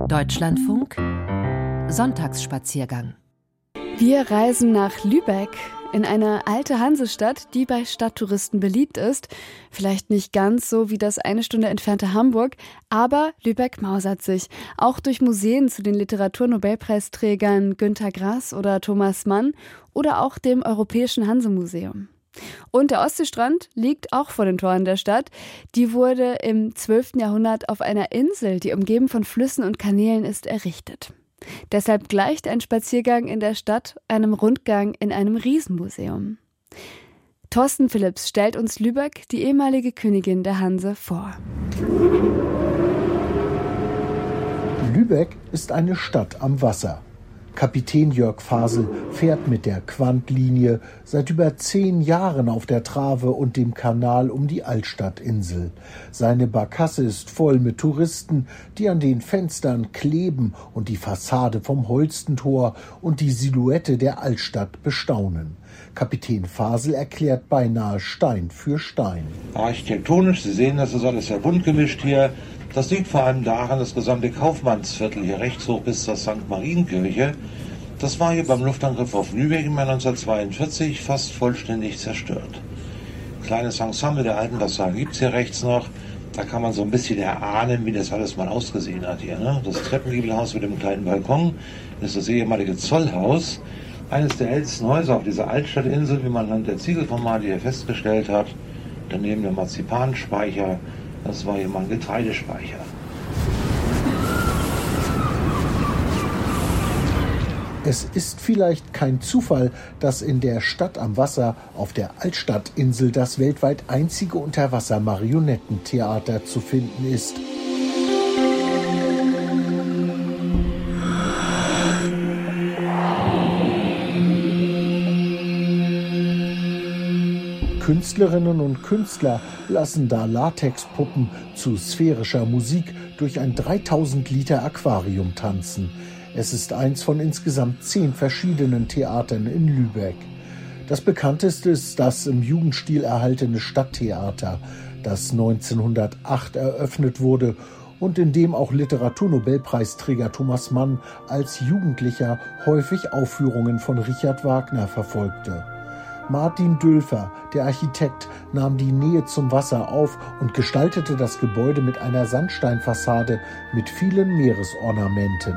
Deutschlandfunk Sonntagsspaziergang. Wir reisen nach Lübeck, in eine alte Hansestadt, die bei Stadttouristen beliebt ist. Vielleicht nicht ganz so wie das 1 Stunde entfernte Hamburg, aber Lübeck mausert sich. Auch durch Museen zu den Literaturnobelpreisträgern Günter Grass oder Thomas Mann oder auch dem Europäischen Hansemuseum. Und der Ostseestrand liegt auch vor den Toren der Stadt. Die wurde im 12. Jahrhundert auf einer Insel, die umgeben von Flüssen und Kanälen ist, errichtet. Deshalb gleicht ein Spaziergang in der Stadt einem Rundgang in einem Riesenmuseum. Thorsten Philipps stellt uns Lübeck, die ehemalige Königin der Hanse, vor. Lübeck ist eine Stadt am Wasser. Kapitän Jörg Fasel fährt mit der Quandt-Linie seit über 10 Jahren auf der Trave und dem Kanal um die Altstadtinsel. Seine Barkasse ist voll mit Touristen, die an den Fenstern kleben und die Fassade vom Holstentor und die Silhouette der Altstadt bestaunen. Kapitän Fasel erklärt beinahe Stein für Stein. Architektonisch, Sie sehen, das ist alles sehr bunt gemischt hier. Das liegt vor allem daran, das gesamte Kaufmannsviertel hier rechts hoch bis zur St. Marienkirche, das war hier beim Luftangriff auf Lübeck im Jahr 1942 fast vollständig zerstört. Kleines Ensemble der alten Fassade gibt es hier rechts noch. Da kann man so ein bisschen erahnen, wie das alles mal ausgesehen hat hier. Ne? Das Treppengiebelhaus mit dem kleinen Balkon, das ist das ehemalige Zollhaus. Eines der ältesten Häuser auf dieser Altstadtinsel, wie man anhand der Ziegelformate hier festgestellt hat. Daneben der Marzipanspeicher. Das war hier mal ein Getreidespeicher. Es ist vielleicht kein Zufall, dass in der Stadt am Wasser auf der Altstadtinsel das weltweit einzige Unterwasser-Marionettentheater zu finden ist. Künstlerinnen und Künstler lassen da Latexpuppen zu sphärischer Musik durch ein 3000 Liter Aquarium tanzen. Es ist eins von insgesamt 10 verschiedenen Theatern in Lübeck. Das bekannteste ist das im Jugendstil erhaltene Stadttheater, das 1908 eröffnet wurde und in dem auch Literaturnobelpreisträger Thomas Mann als Jugendlicher häufig Aufführungen von Richard Wagner verfolgte. Martin Dülfer, der Architekt, nahm die Nähe zum Wasser auf und gestaltete das Gebäude mit einer Sandsteinfassade mit vielen Meeresornamenten.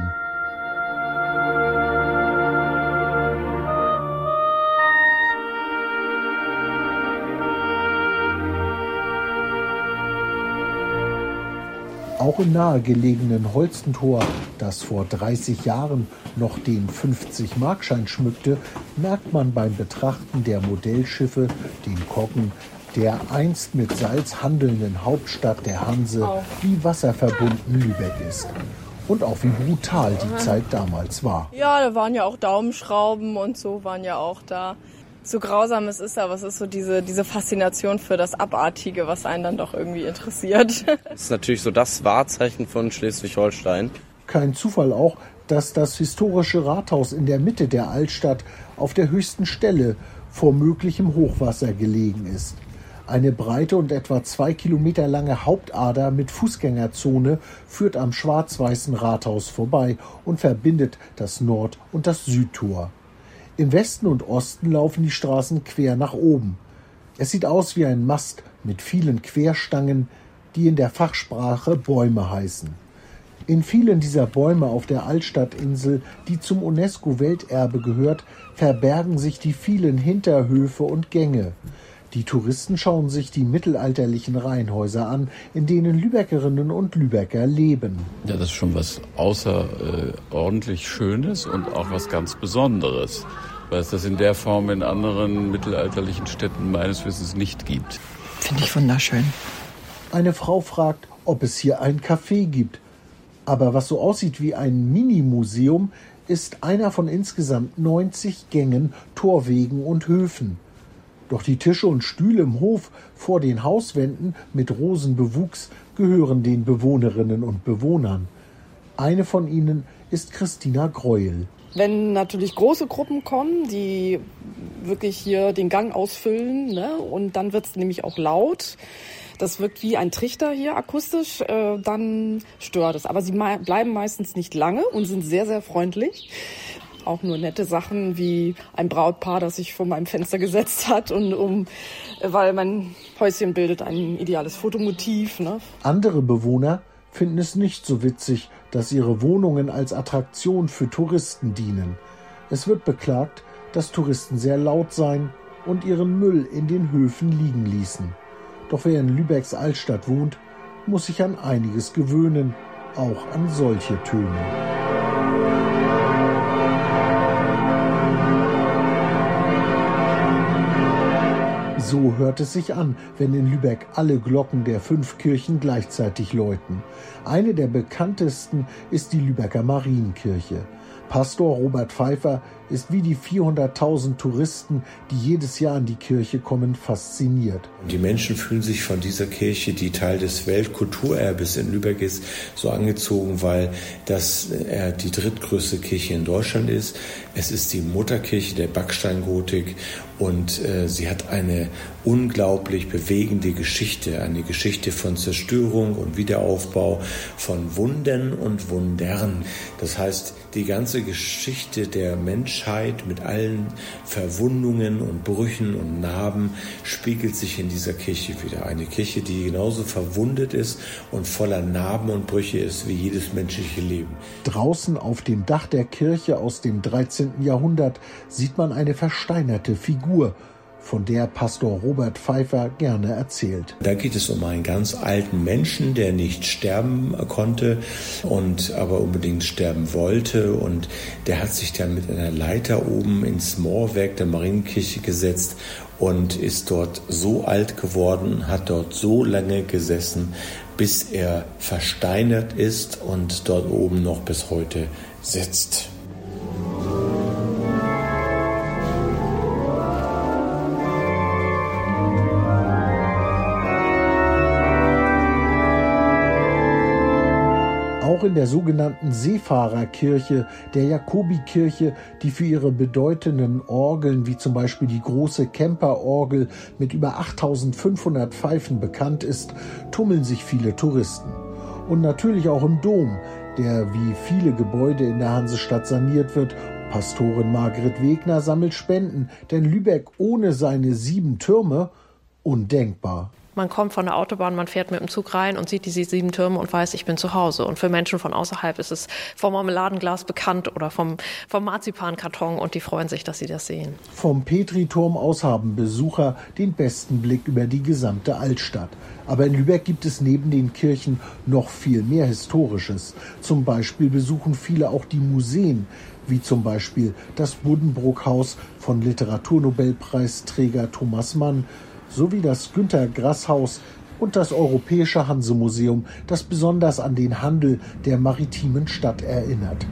Auch im nahegelegenen Holstentor, das vor 30 Jahren noch den 50-Markschein schmückte, merkt man beim Betrachten der Modellschiffe, den Koggen, der einst mit Salz handelnden Hauptstadt der Hanse, wie wasserverbunden Lübeck ist. Und auch wie brutal die Zeit damals war. Ja, da waren ja auch Daumenschrauben und so waren ja auch da. So grausam es ist, aber es ist so diese Faszination für das Abartige, was einen dann doch irgendwie interessiert. Das ist natürlich so das Wahrzeichen von Schleswig-Holstein. Kein Zufall auch, dass das historische Rathaus in der Mitte der Altstadt auf der höchsten Stelle vor möglichem Hochwasser gelegen ist. Eine breite und etwa 2 Kilometer lange Hauptader mit Fußgängerzone führt am schwarz-weißen Rathaus vorbei und verbindet das Nord- und das Südtor. Im Westen und Osten laufen die Straßen quer nach oben. Es sieht aus wie ein Mast mit vielen Querstangen, die in der Fachsprache Bäume heißen. In vielen dieser Bäume auf der Altstadtinsel, die zum UNESCO-Welterbe gehört, verbergen sich die vielen Hinterhöfe und Gänge. Die Touristen schauen sich die mittelalterlichen Reihenhäuser an, in denen Lübeckerinnen und Lübecker leben. Ja, das ist schon was außerordentlich Schönes und auch was ganz Besonderes, weil es das in der Form in anderen mittelalterlichen Städten meines Wissens nicht gibt. Finde ich wunderschön. Eine Frau fragt, ob es hier ein Café gibt. Aber was so aussieht wie ein Mini-Museum, ist einer von insgesamt 90 Gängen, Torwegen und Höfen. Doch die Tische und Stühle im Hof vor den Hauswänden mit Rosenbewuchs gehören den Bewohnerinnen und Bewohnern. Eine von ihnen ist Christina Greuel. Wenn natürlich große Gruppen kommen, die wirklich hier den Gang ausfüllen, ne, und dann wird es nämlich auch laut, das wirkt wie ein Trichter hier akustisch, dann stört es. Aber sie bleiben meistens nicht lange und sind sehr, sehr freundlich. Auch nur nette Sachen wie ein Brautpaar, das sich vor meinem Fenster gesetzt hat, weil mein Häuschen bildet ein ideales Fotomotiv. Ne? Andere Bewohner finden es nicht so witzig, dass ihre Wohnungen als Attraktion für Touristen dienen. Es wird beklagt, dass Touristen sehr laut seien und ihren Müll in den Höfen liegen ließen. Doch wer in Lübecks Altstadt wohnt, muss sich an einiges gewöhnen, auch an solche Töne. So hört es sich an, wenn in Lübeck alle Glocken der 5 Kirchen gleichzeitig läuten. Eine der bekanntesten ist die Lübecker Marienkirche. Pastor Robert Pfeiffer ist wie die 400.000 Touristen, die jedes Jahr in die Kirche kommen, fasziniert. Die Menschen fühlen sich von dieser Kirche, die Teil des Weltkulturerbes in Lübeck ist, so angezogen, weil das die drittgrößte Kirche in Deutschland ist. Es ist die Mutterkirche der Backsteingotik und sie hat eine unglaublich bewegende Geschichte, eine Geschichte von Zerstörung und Wiederaufbau, von Wundern und Wundern. Das heißt, die ganze Geschichte der Menschheit mit allen Verwundungen und Brüchen und Narben spiegelt sich in dieser Kirche wieder. Eine Kirche, die genauso verwundet ist und voller Narben und Brüche ist wie jedes menschliche Leben. Draußen auf dem Dach der Kirche aus dem 13. Jahrhundert sieht man eine versteinerte Figur, von der Pastor Robert Pfeiffer gerne erzählt. Da geht es um einen ganz alten Menschen, der nicht sterben konnte und aber unbedingt sterben wollte. Und der hat sich dann mit einer Leiter oben ins Mauerwerk der Marienkirche gesetzt und ist dort so alt geworden, hat dort so lange gesessen, bis er versteinert ist und dort oben noch bis heute sitzt. Auch in der sogenannten Seefahrerkirche, der Jakobikirche, die für ihre bedeutenden Orgeln, wie zum Beispiel die große Kemperorgel mit über 8500 Pfeifen bekannt ist, tummeln sich viele Touristen. Und natürlich auch im Dom, der wie viele Gebäude in der Hansestadt saniert wird. Pastorin Margret Wegner sammelt Spenden, denn Lübeck ohne seine 7 Türme undenkbar. Man kommt von der Autobahn, man fährt mit dem Zug rein und sieht diese 7 Türme und weiß, ich bin zu Hause. Und für Menschen von außerhalb ist es vom Marmeladenglas bekannt oder vom Marzipankarton und die freuen sich, dass sie das sehen. Vom Petriturm aus haben Besucher den besten Blick über die gesamte Altstadt. Aber in Lübeck gibt es neben den Kirchen noch viel mehr Historisches. Zum Beispiel besuchen viele auch die Museen, wie zum Beispiel das Buddenbrook-Haus von Literaturnobelpreisträger Thomas Mann, sowie das Günter-Grass-Haus und das Europäische Hansemuseum, das besonders an den Handel der maritimen Stadt erinnert.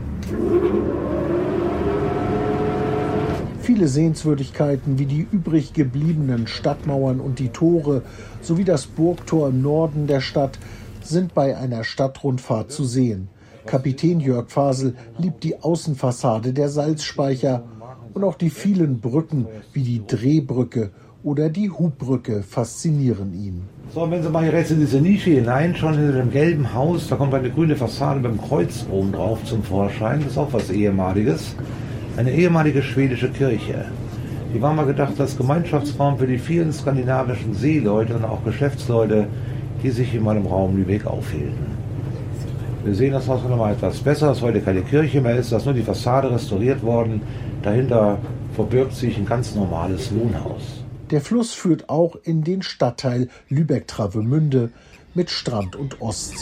Viele Sehenswürdigkeiten wie die übrig gebliebenen Stadtmauern und die Tore sowie das Burgtor im Norden der Stadt sind bei einer Stadtrundfahrt zu sehen. Kapitän Jörg Fasel liebt die Außenfassade der Salzspeicher und auch die vielen Brücken wie die Drehbrücke oder die Hubbrücke faszinieren ihn. So, und wenn Sie mal hier rechts in diese Nische hineinschauen, hinter dem gelben Haus, da kommt eine grüne Fassade mit dem Kreuz oben drauf zum Vorschein. Das ist auch was Ehemaliges. Eine ehemalige schwedische Kirche. Die war mal gedacht als Gemeinschaftsraum für die vielen skandinavischen Seeleute und auch Geschäftsleute, die sich hier mal im Raum Lübeck aufhielten. Wir sehen das Haus noch mal etwas besser, dass heute keine Kirche mehr ist, dass nur die Fassade restauriert worden. Dahinter verbirgt sich ein ganz normales Wohnhaus. Der Fluss führt auch in den Stadtteil Lübeck-Travemünde mit Strand und Ostsee.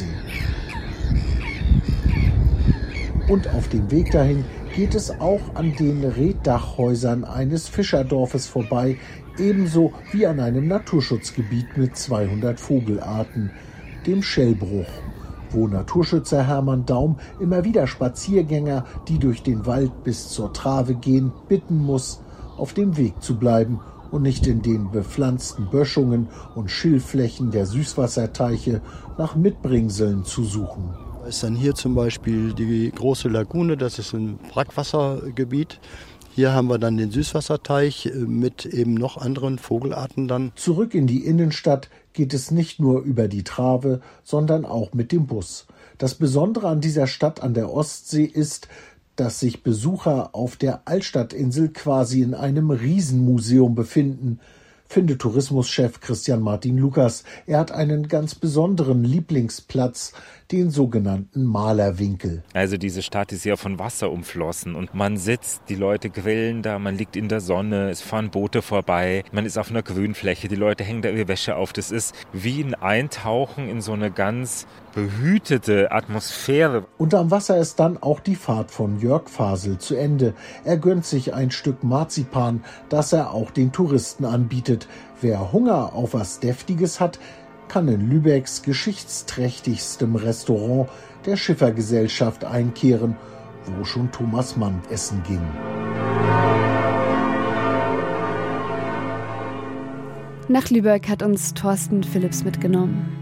Und auf dem Weg dahin geht es auch an den Reetdachhäusern eines Fischerdorfes vorbei, ebenso wie an einem Naturschutzgebiet mit 200 Vogelarten, dem Schellbruch, wo Naturschützer Hermann Daum immer wieder Spaziergänger, die durch den Wald bis zur Trave gehen, bitten muss, auf dem Weg zu bleiben und nicht in den bepflanzten Böschungen und Schilfflächen der Süßwasserteiche nach Mitbringseln zu suchen. Da ist dann hier zum Beispiel die große Lagune, das ist ein Brackwassergebiet. Hier haben wir dann den Süßwasserteich mit eben noch anderen Vogelarten dann. Zurück in die Innenstadt geht es nicht nur über die Trave, sondern auch mit dem Bus. Das Besondere an dieser Stadt an der Ostsee ist, dass sich Besucher auf der Altstadtinsel quasi in einem Riesenmuseum befinden, findet Tourismuschef Christian Martin Lukas. Er hat einen ganz besonderen Lieblingsplatz, den sogenannten Malerwinkel. Also diese Stadt ist ja von Wasser umflossen und man sitzt, die Leute grillen da, man liegt in der Sonne, es fahren Boote vorbei, man ist auf einer Grünfläche, die Leute hängen da ihre Wäsche auf. Das ist wie ein Eintauchen in so eine ganz behütete Atmosphäre. Und am Wasser ist dann auch die Fahrt von Jörg Fasel zu Ende. Er gönnt sich ein Stück Marzipan, das er auch den Touristen anbietet. Wer Hunger auf was Deftiges hat, kann in Lübecks geschichtsträchtigstem Restaurant der Schiffergesellschaft einkehren, wo schon Thomas Mann essen ging. Nach Lübeck hat uns Thorsten Philipps mitgenommen.